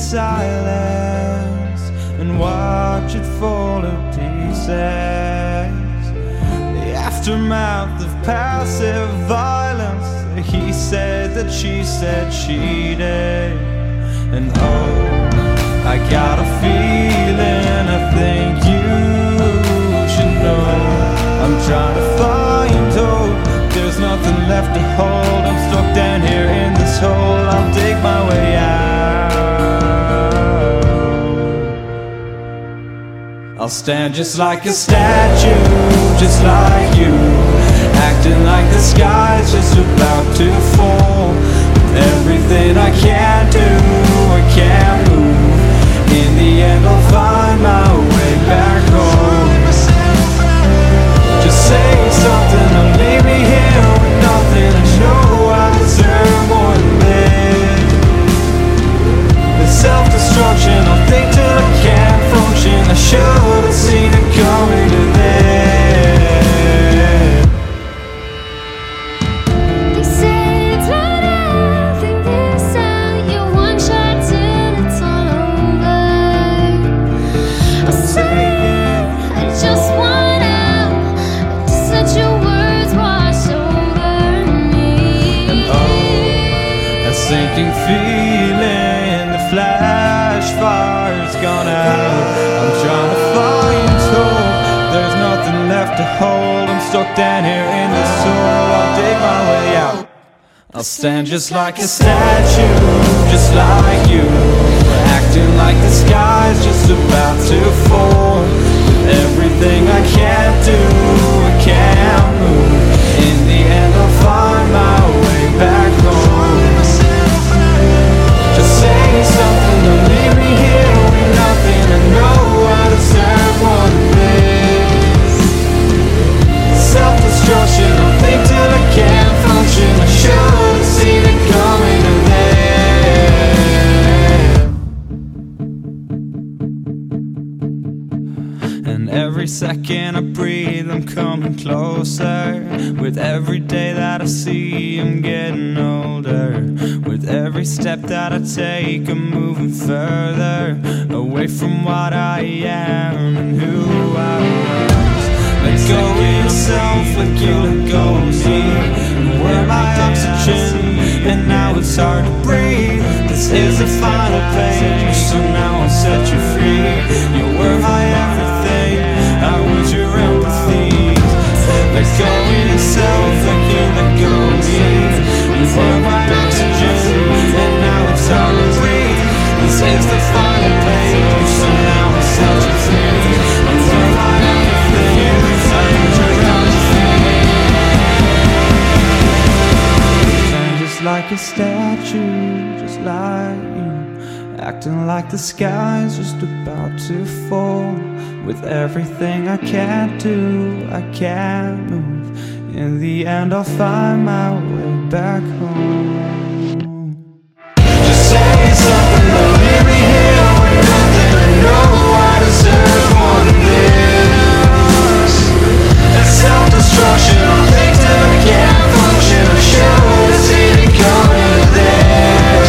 silence and watch it fall to pieces. The aftermath of passive violence. He said that she said she did. And oh, I got a feeling I think you should know. I'm trying to find hope. There's nothing left to hold. I'm stuck down here in this hole. I'll dig my way out. I'll stand just like a statue, just like you, acting like the sky's just about to fall. Everything I can't do, I can't move. In the end I'll find my way back home. Just say something, don't leave me here with nothing. I know I deserve more than this. The self-destruction, I'll think till I can't function. I should have seen it coming to this. They say it's not everything this out. You're one shot till it's all over. I say I just want out. Just let your words wash over me. And oh, that sinking feeling, the flash fire's gone out. I'm trying to find hope. There's nothing left to hold. I'm stuck down here in this hole. I'll dig my way out. I'll stand just like a statue, just like you, acting like the sky's just about to fall. Everything I can't do, I can't move. In the end I'll find my way back home. Just say something, don't leave me here with nothing. I know I deserve more than this. Self-destruction, I'll think till I can't function. I should have seen it coming to this. And every second I breathe, I'm coming closer. With every day that I see, I'm getting older. With every step that I take, I'm moving further away from what I am and who I was. Let go of yourself like you let go of me. You were my oxygen, and now it's hard to breathe. This is the final page, so now I'll set you free. You were my everything, I was your empathy. Let go of yourself like you let go of me. You were my oxygen, and now it's hard to breathe. This is the final page, so now I'll set you free. You were my everything, I was your empathy. Stand just like a statue, just like you, acting like the sky's just about to fall. With everything I can't do, I can't move. In the end I'll find my way back home. Just say something, don't leave me here with nothing. I know I deserve more than this. That self-destruction, I'll think till I can't function. I should have seen it coming to this.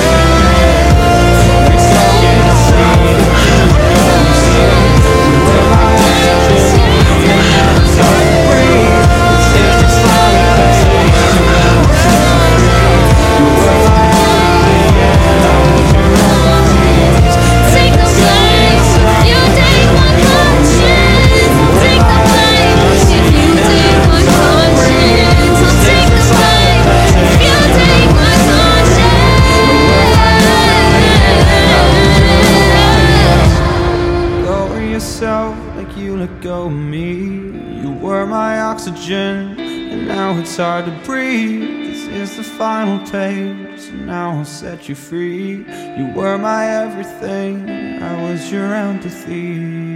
Like you let go of me. You were my oxygen, and now it's hard to breathe. This is the final page, so now I'll set you free. You were my everything, I was your empathy.